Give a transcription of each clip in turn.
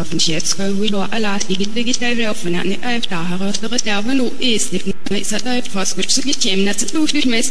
van Sjetsco, we lo ala digitale of na ne after the reserve no is if it's a type for which the game that's a two mess.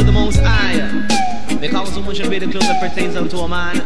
the Most High, because woman should be the clothes that pertains unto a man,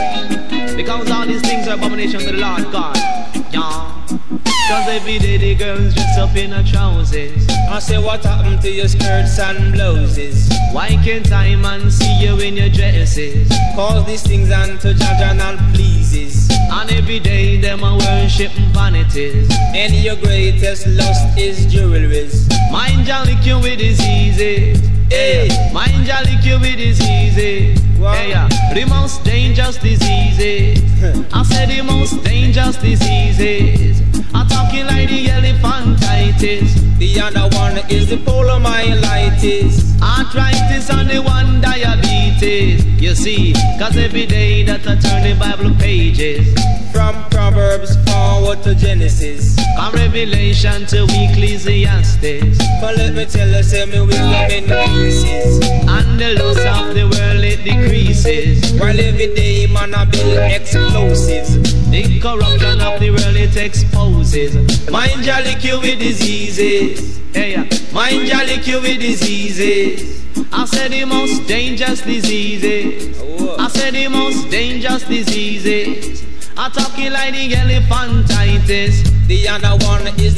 because all these things are abomination to the Lord God. Yeah. Cause every day the girls dress up in her trousers. I say, what happened to your skirts and blouses? Why can't I man see you in your dresses? Cause these things unto Jaja and pleases. And every day them a worship vanities. And your greatest lust is jewelries. Mind ya lick you with diseases. Hey, mind ya lick you with diseases. Hey, the most dangerous diseases. I said the most dangerous diseases. I'm talking like the elephantitis. The other one is the polymyelitis. Arthritis and the one diabetes. You see, cause every day that I turn the Bible pages, from Proverbs forward to Genesis, from Revelation to Ecclesiastes. But let me tell you, say me wisdom increases, and the lust of the world it decreases. While every day man a build explosives, the corruption of the world it exposes. Mind ya lick you with diseases. Hey, mind ya lick you with diseases. I said the most dangerous diseases. I said the most dangerous diseases. I'm talking like the elephantitis. The other one is the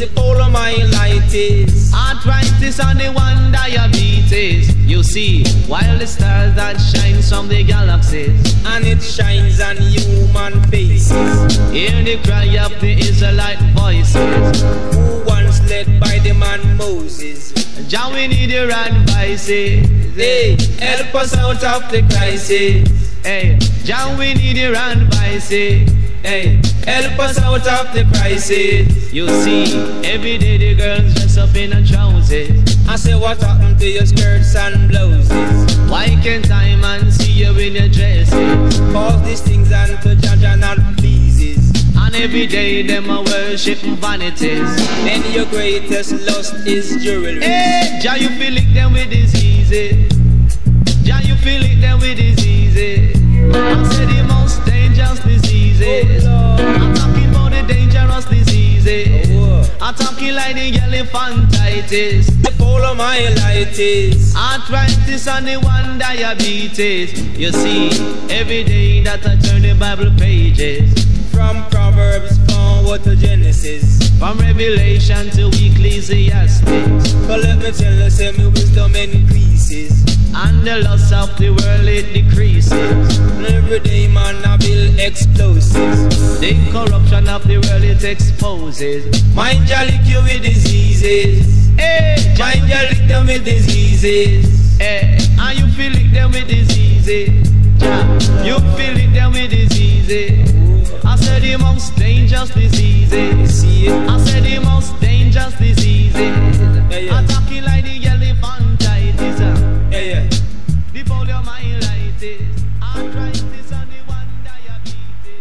polymyelitis. Arthritis and the one diabetes. You see, while the stars that shines from the galaxies, and it shines on human faces, hear the cry of the Israelite voices, who once led by the man Moses. Jah, we need your advices. Hey, help us out of the crisis. Hey, Jah, we need your advices. Hey, help us out of the crisis. You see, every day the girls dress up in her trousers. I say, what happened to your skirts and blouses? Why can't I man see you in your dresses? Cause these things unto Jaja not pleases. And every day them a worship vanities. Then your greatest lust is jewelry. Hey, Jah, you feel lick them with diseases. Jah, you feel lick them with diseases. I said the most dangerous diseases. I'm talking about the dangerous diseases. I'm talking like the elephantitis, the polymyelitis, arthritis and the one diabetes. You see, every day that I turn the Bible pages, from Proverbs forward to Genesis, from Revelation to Ecclesiastes. But let me tell you, say me wisdom increases, and the lust of the world it decreases. And every day man I build explosives. The corruption of the world it exposes. Mind ya lick you with diseases. Hey, mind ya lick them with diseases. Hey, and you feel lick them with diseases. Yeah, you feel lick them with diseases. I said the most dangerous diseases. See it? I said the most dangerous diseases. I'm talking like the elephantitis. The polymyelitis, arthritis and the one diabetes.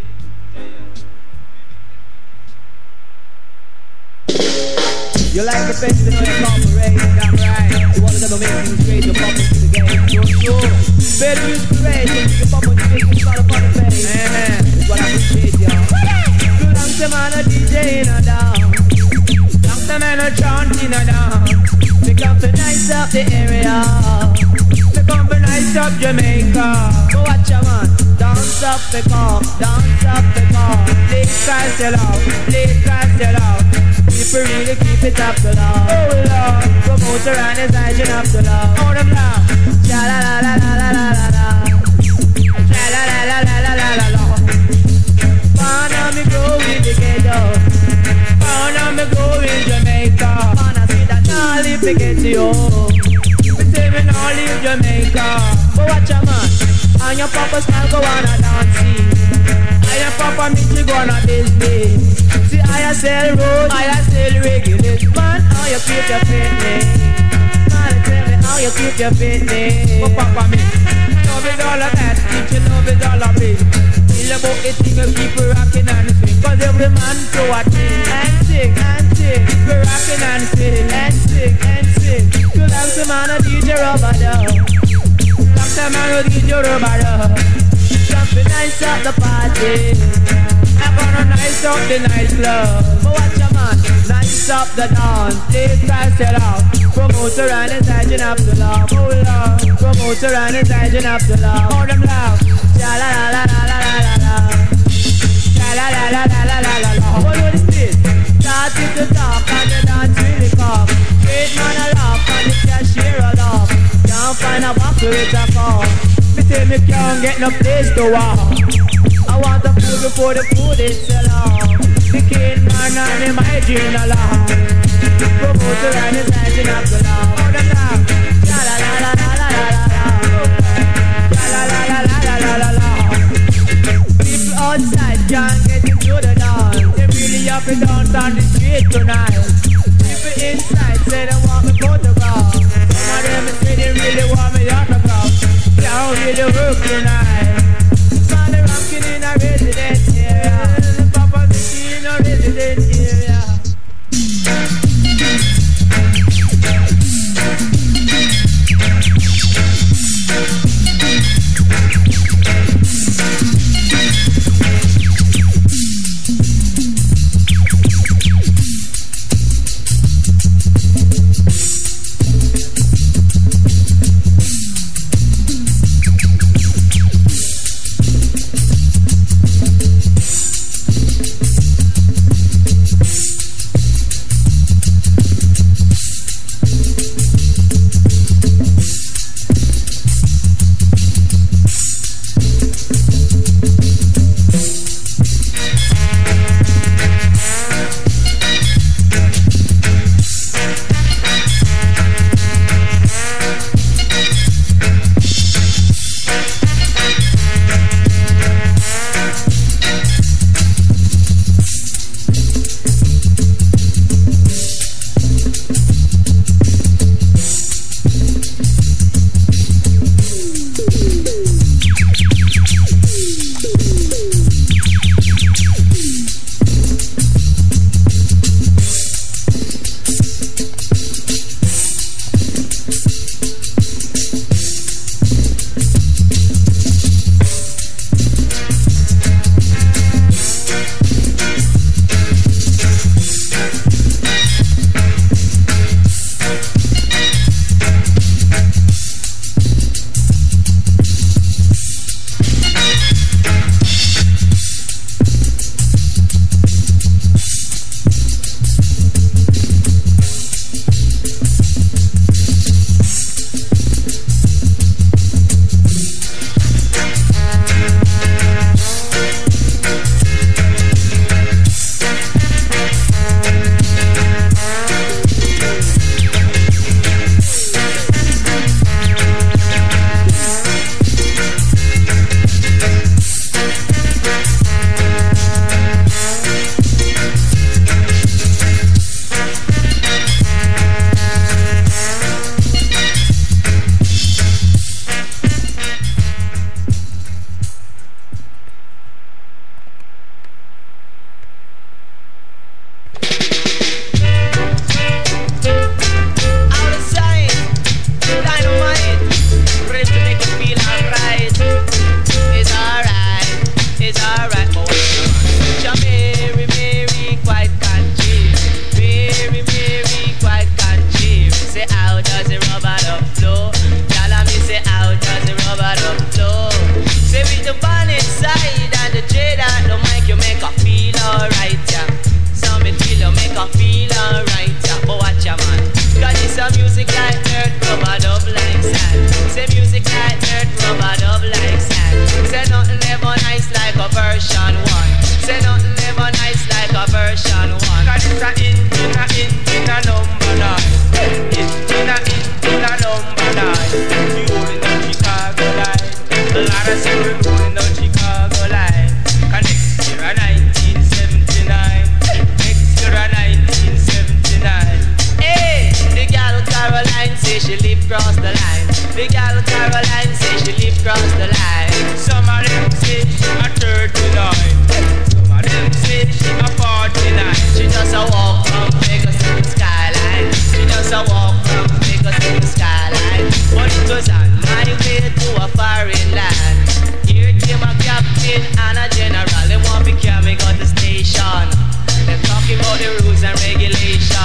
You like the best to know your corporate, damn right. You wanna go make things great, you're popping to the game. You're sure. Better use creation, you're popping to make you start up on the face. That's what I appreciate, y'all. Good gangsta man a DJ in a dance. Gangsta man a chant in a dance. We come to nice up the area. We come to nice up Jamaica. Go watch ya man. Dance up the car, dance up the car. Play cry sell out, play cry sell out. People really keep it up to love. Oh Lord, promoter and his agent up to love. Oh them love. La la la la la la la la la. La la la la la la la la la. Wanna me go in the ghetto. Wanna me go in Jamaica. Wanna see that now leave the ghetto. Me say me now leave Jamaica. But watch a man. And your papa style go on a dancing. And your papa meet you go on a business. See I sell road, I sell regulars. Man, how you keep your fitness? Man, tell me how you keep your fitness. But papa me, love is all of that. Teach you love is all of it. Feel about the thing of people rocking and swing. Cause every man do a thing and sing and sing. We're rocking and sing and sing and sing. You like the man a DJ rubber dub. Like the man a DJ rubber dub. Jumping nice at the party. I'm gonna nice up the nice love. But watch a man, nice stop the dance, please pass it out. Promoter and his agent up to love, oh love. Promoter and his agent up to love, oh them love. La la la la la la la la. La la la la la la la la. What was this? Started to talk and the dance really come. Great man a laugh and the cashier a laugh. Can't find a box where it's a call. Me tell me can't get no place to walk. I want the food before the food is sell off. The kid man and him hygiene a laugh. Promoter and his hygiene up the laugh. Oh them laugh. La la la la la la la la. La la la la la la la la. People outside can't get into the dance. They really up and down on the street tonight. People inside say they want me photograph. Some of them say they really want me autograph. Can't really work tonight. Find the rockin' in a resident area. The Papa Mickey in a resident area. About the rules and regulations.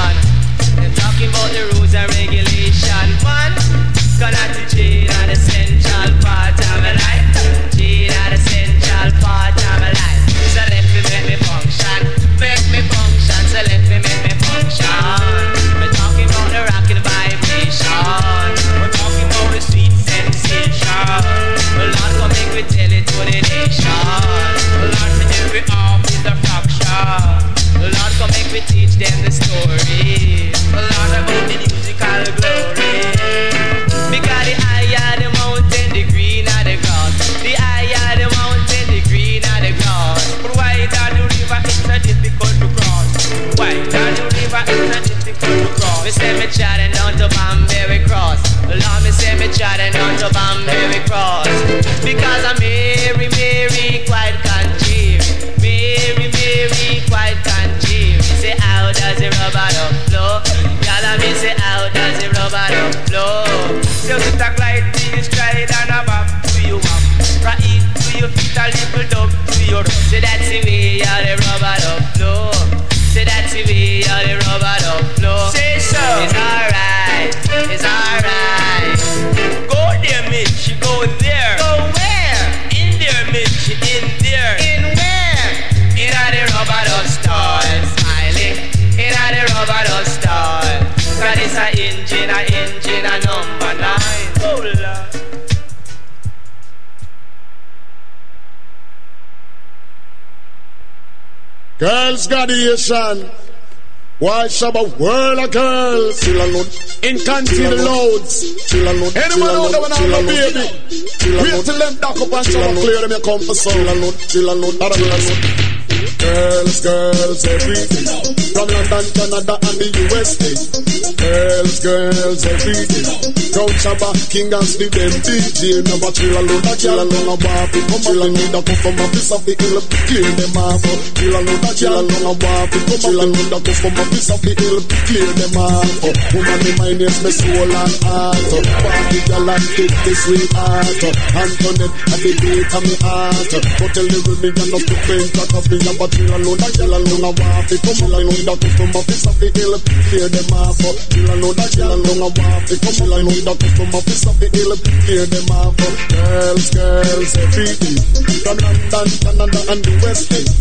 for the nation. Lord, for every half is a fraction. Lord, come make me teach them the story. Lord, about the musical glory. Because the higher the mountain, the greener the grass. The higher the mountain, the greener the grass. But wider the river, it's a difficult to cross. Wider the river, it's a difficult to cross. Me say me chatting down to Banbury Cross. Lord, me say me chatting down to Banbury Cross. Because I'm Mary, Mary, quite concheery. Mary, Mary, quite concheery. Say how does the rubber dub flow? Y'all me say how does the rubber dub flow? Just talk like this, stride and a bop to you up. Right to your feet, a little dub to your up. Say that's the way how the rubber dub flow. Say that's the way how the rubber dub flow. Say so. It's alright, it's alright. Go there, Mitch, go there. Go where? In there, Mitch, in there. In where? In the rubber dub store. Smiling, in the rubber dub store. Cause it's a engine, a number 9. Oh, Lord. Girls graduation. Why shall a world of girls? Chill alone. Incontinent loads. Chill alone. Anyone out there when I'm a baby? Wait till them dock up and shower clear them you come for some. Chill alone. Girls everything. From London, Canada and the USA. Girls everything. Crown Shabba, King and Steve, them DJ. Never chill alone, a girl alone, a waffy. Come along with the come from office of the hill. Clear them off. Chill alone, a girl alone, a waffy. Come along with the come from office of the hill. Clear them off. Woman, the mind is my soul and heart. Party girl and take the sweetheart. Antoinette at the gate of my heart. Go tell the women you're not to paint that of me. But chill alone, a girl alone, a waffy. Come along with the come from office of the hill. Clear them off. Chill alone, a girl alone, a waffy. Come along with the come from office of the hill. Clear them off. Girls everything. From London, Canada and the West End.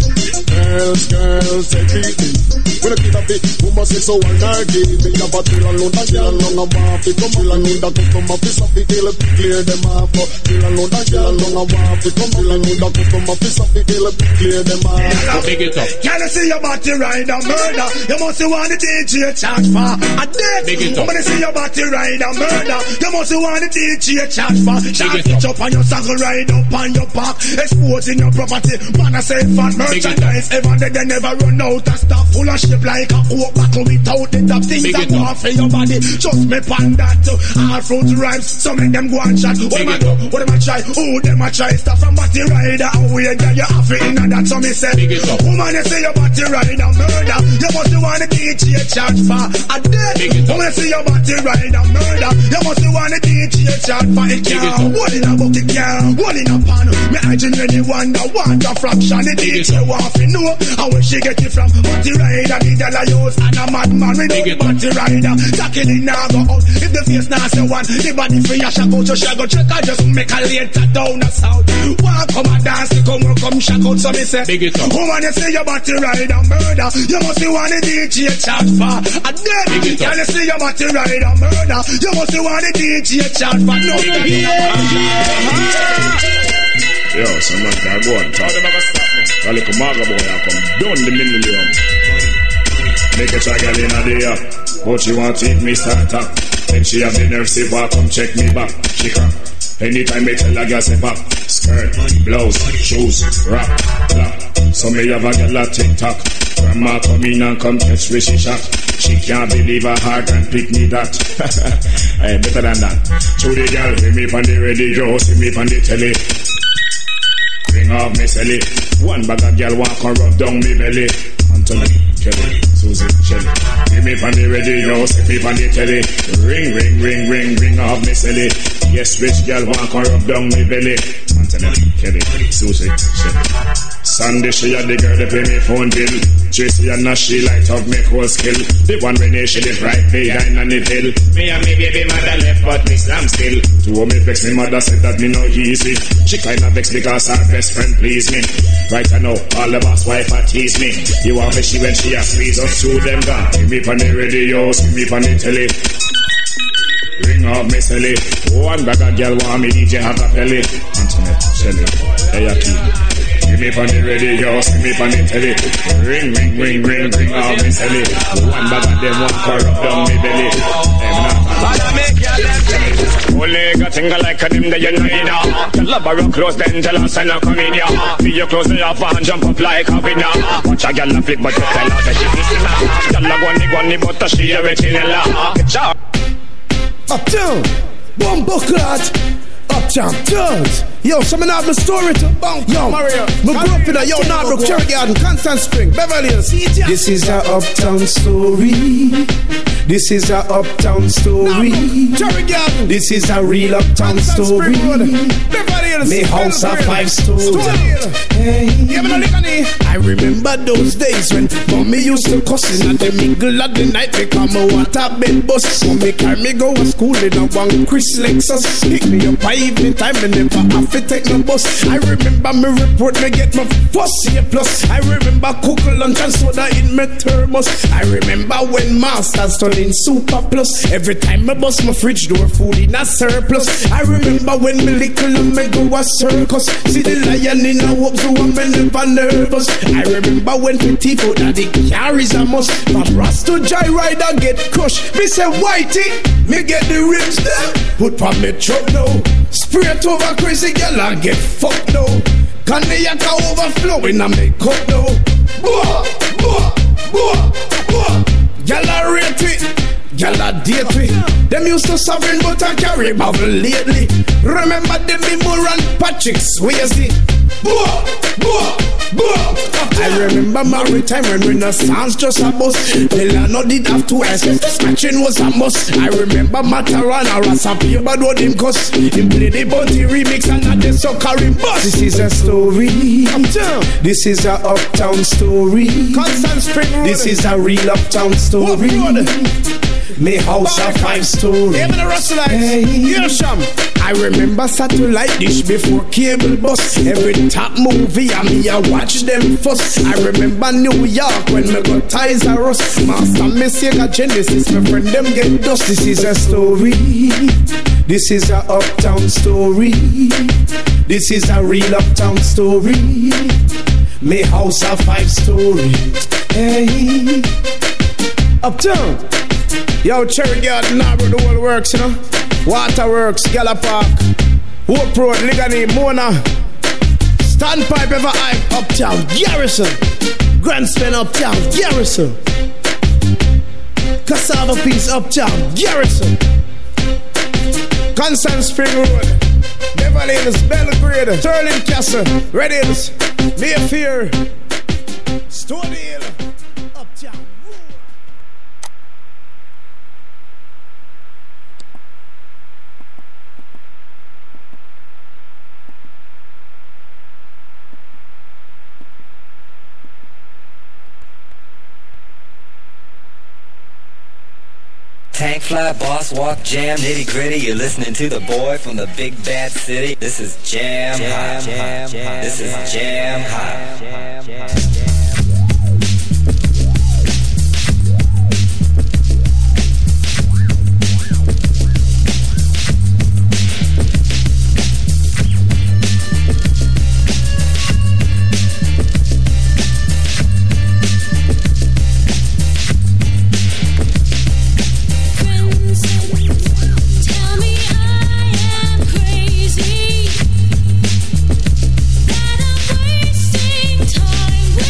Girls everything. When I get a bit, who must say so unnervy? Me have a chill alone, a girl alone, a waffy. Come along with the come from office of the hill. Clear them off. Chill alone, a girl alone, a waffy. Come along with the come from office of the hill. Clear them off. Big it up. Can I see your body ride a murder? You must want the DJ charge for a death. Big it up. When I see your body ride a murder, you must want the DJ charge for. Shot it up on your saddle, ride up on your back, exposing your property. Man, I say fat merchandise. Ever they never run out of stuff full of shit like a coke bottle without the top. Things that go off in your body. Just me pan that to all fruit rhymes. Some of them go and shot. What am I do? What am I try? Who them I try? Stuff from body rider. Away that you have it in that. So me say, woman, you say your body ride a murder. You must want the DJ charge for a death. Woman, you say your body ride a murder. You must want the DJ charge for it. Can't hold in a bucket, can't hold in a pan. Me imagine anyone that want a fraction. The DJ want to know how she get it from. Body rider, the girl I use, and a madman with no body rider. Tackling now go out. If the face now say one, the body free, I shall go to shall go check. I just make a later down the south. Walk come and dance, come shack out. So me say, woman, you say your body ride a murder. You must want the DJ charge for a death. Can you see your body ride a murder? You must want the DJ charge for no. Yo, some man can go and talk. A little maga boy I come down the millennium. Make a try girl in a day up, but she want to eat me start up. Then she have the nerve say back, come check me back. She come. Anytime me tell a girl say back. Skirt, blouse, shoes, rap, clap. So me have a girl a TikTok. Grandma come in and come catch me she shot. She can't believe her heart and pick me that. Hey, better than that. So the girl see me on the radio, see me on the telly. Bring up me celly. One bag of girl walk and rub down me belly. Anthony, Kelly, Susie, Shelly. Give me on the radio, see me on the telly. Ring up me celly. Yes, rich girl walk and rub down me belly. Anthony, Kelly, Susie, Shelly. Sunday she had the girl to pay me phone bill. Tracy and Nash she light up make whole skill. The one when she live right behind on the hill. Me and me baby mother left but me slam still. To me vex me mother said that me no easy. She kinda vex because her best friend please me. Right I know all the boss wife a tease me. You want me she when she a squeeze us through them gone. See me on the radio, see me on the telly. ring up me silly. One bag of girl want me DJ Hakapelli. Antoinette Shelley, hey Akeem. Give me on the radio, see me on the telly. Ring, ring, ring, ring, ring out me silly. One bag of them want corrupt down me belly. Only got thing like a dim that you know in ya. Tell her borrow close then tell her send her come in ya. Feel your clothes they up and jump up like a winner. Watch a girl a flip but you tell her that she listen now. Girl a go on the but she a retinella. Get ya. Uptown, Bumbo Clot. Uptown, Jones. Yo, so I have my story to bunk. Yo, Mario, my grew up in a Narbrook, Cherry Garden, Constant Spring, Beverly Hills. This is a Uptown story. This is a Uptown story. Cherry Garden. This is a real Uptown story. Beverly Hills. Me house a 5-story. Hey. I remember those days when mommy used to cuss in at the middle of the night because my water bed bus. So me carry me go to school in a one Chris Lexus. Pick me up by evening time and never have to take no bus. I remember me report me get my first A+. I remember cook lunch and soda in my thermos. I remember when masters turn in Super Plus. Every time I bust my fridge door food in a surplus. I remember when me little and me go a circus. See the lion in a whoop so I'm never nervous. I remember when petty food that the carries a must. From Ross to Joyrider get crushed. Me say whitey, me get the ribs there. Put on me truck now. Spray it over crazy girl and get fucked now. Can the yaka overflowing and make up now. Boah, boah, boah, boah. Girl a rate it, girl a date it. Them used to sovereign but I carry bubble lately. Remember them in Moran Patrick Swayze. Boah, boah, boah. I remember maritime when Renaissance just a bus. Delano did have to ask if the scratching was a must. I remember Matarana Rasapi but what him cuss. Him play the Bunty remix and not the suckering bus. This is a story. Uptown. This is a Uptown story. Constant Spring Road. This is a real Uptown story. Me house a 5-story. Hey. I remember satellite dish before cable bus. Every top movie I me I watch them first. I remember New York when me got Ties R Us. Master me Sega Genesis, my friend them get dust. This is a story. This is a Uptown story. This is a real Uptown story. Me house a 5-story. Hey, Uptown. Yo, Cherry Garden, Narbrook, the whole works, you know. Waterworks, Gala Park, Hope Road, Ligani, Mona, Standpipe, Ever Hype, Uptown, Garrison, Grand Spend, Uptown, Garrison, Cassava Peace, Uptown, Garrison, Constant Spring Road, Beverly Hills, Belgrade, Sterling Castle, Red Hills, Mayfair, Stony Hill, Uptown. Tank Fly, Boss Walk, Jam, Nitty Gritty. You're listening to the boy from the big bad city. This is Jam Hot. This is Jam Hot. That I'm wasting time with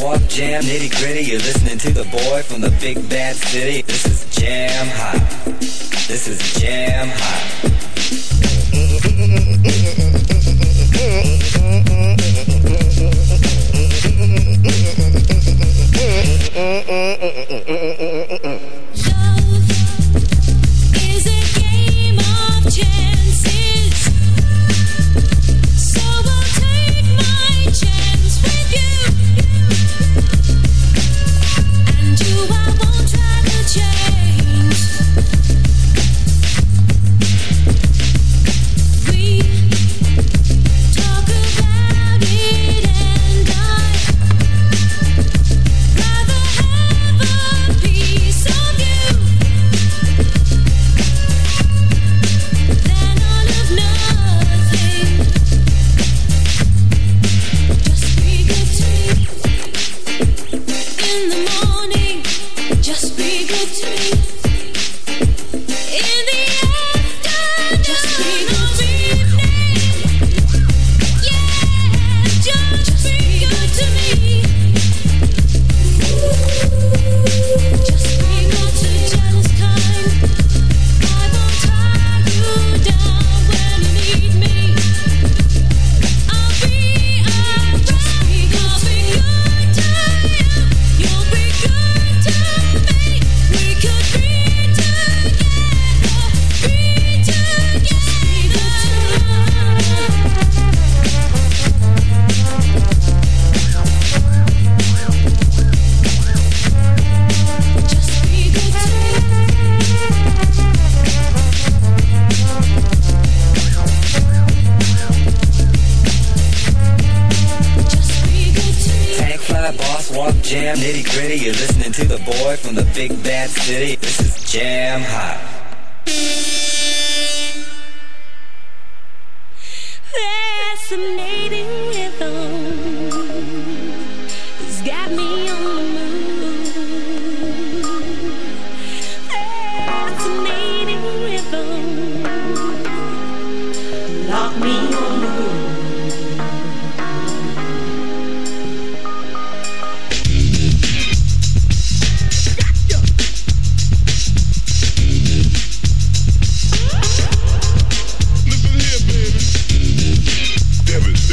Walk, jam, nitty gritty. You're listening to the boy from the big bad city. This is Jam Hot. This is Jam Hot. Jam nitty gritty, you're listening to the boy from the big bad city. This is Jam Hot. Fascinating rhythm has got me on the move. Fascinating rhythm lock me on the groove. Devin.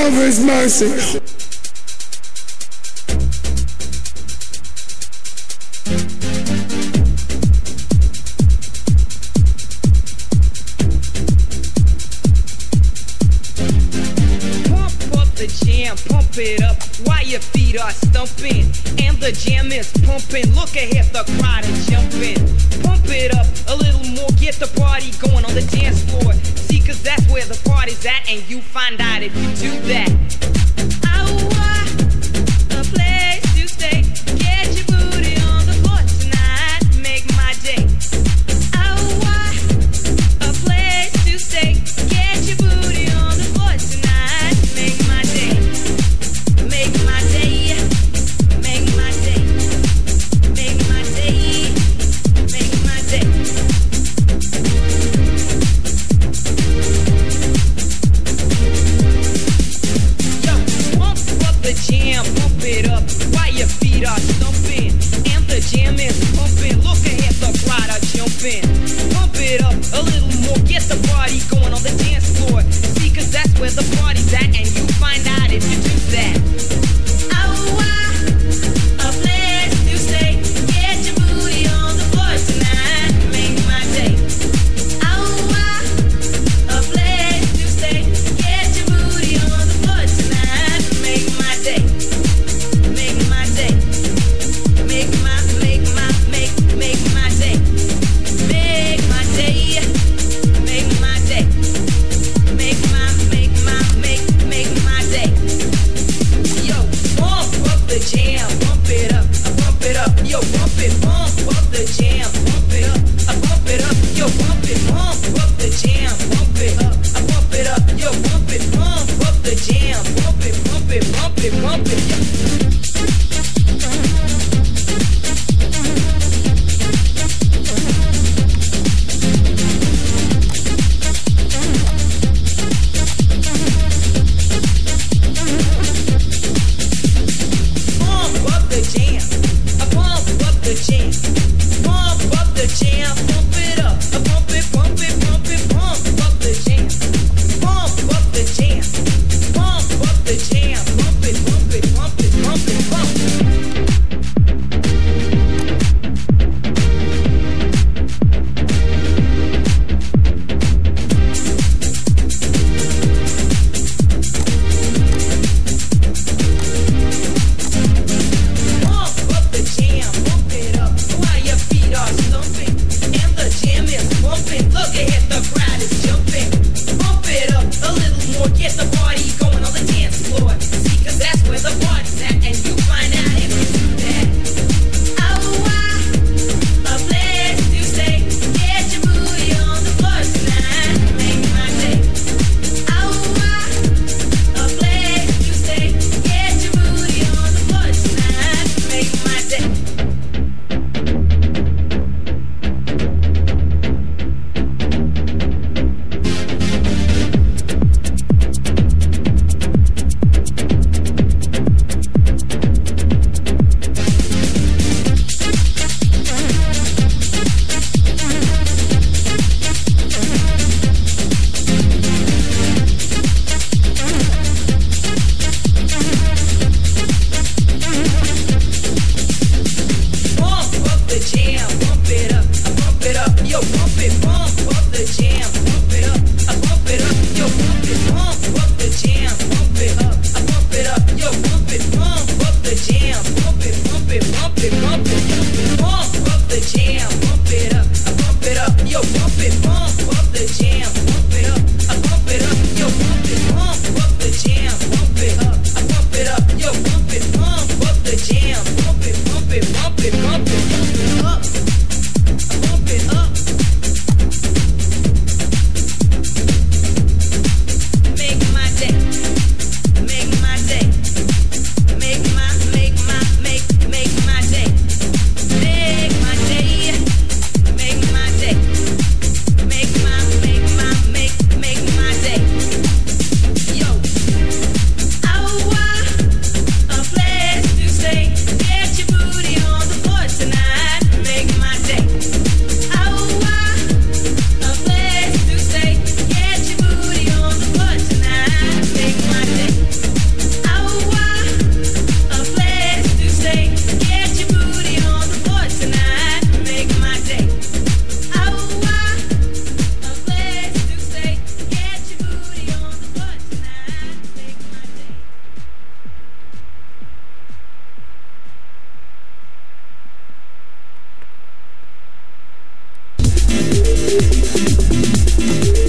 of His mercy. Pump it up while your feet are stumping and the jam is pumping. Look ahead, the crowd is jumping. Pump it up a little more, get the party going on the dance floor. See, cause that's where the party's at, and you find out if you do that. A place to stay. Get your booty on the floor tonight. Make my day. A place to stay. Get your booty on the floor tonight. Make my day. Make my day. Make my day. Make my day. Make my day. Yo, pump up the jam, pump it up while your feet are stumping and the jam is pumping. Look ahead, the crowd are jumping. Pump it up a little more, get the party going on the dance floor. See, cause that's where the party's at, and you find out if you do that. A place to stay. Get your booty on the floor tonight. Make my day. A place to stay. Get your booty on the floor tonight. Make my day. Make my day. Make my day. Make my day. Make my day. Make my day. Make my day. Yo, pump up the jam, pump it up, pump it up. Yo, pump up the jam, pump it up, pump it up. Yo, pump up the jam, pump it up, pump it up. Yo, pump up the jam, pump it, pump it, pump it, pump it. Pump up the jam, pump up the jam, pump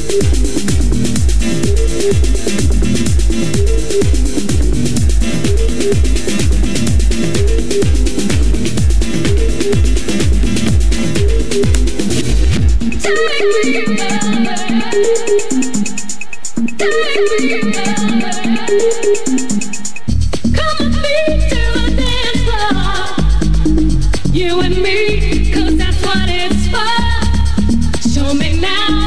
You and me, 'cause that's what it's for. Show me now.